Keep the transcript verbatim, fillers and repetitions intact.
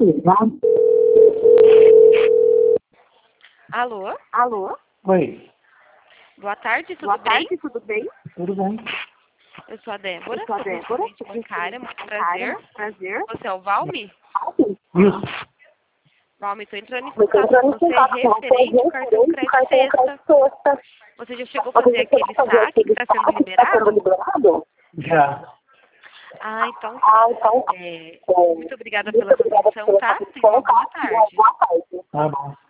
Alô? Alô? Oi. Boa tarde, tudo Boa bem? tarde, tudo bem? Tudo bem? Eu sou a Débora, Eu sou a sou Débora, consulente sou bancária, muito consulente prazer. bancária, prazer. Você é o Valmi? Isso. Valmi, estou entrando em Eu tô contato entrando com em você contato com você, referente ao cartão referente crédito ao cartão sexta. crédito sexta. Você já chegou a Você fazer já chegou aquele a fazer saque que aquele está sendo saque que está sendo liberado? liberado? Já. Ah, então tá. Ah, então, É, é, muito obrigada muito pela sua obrigada atenção, pela tá? sua Tenha uma atenção, boa tá? Uma tarde. boa tarde. Tá bom.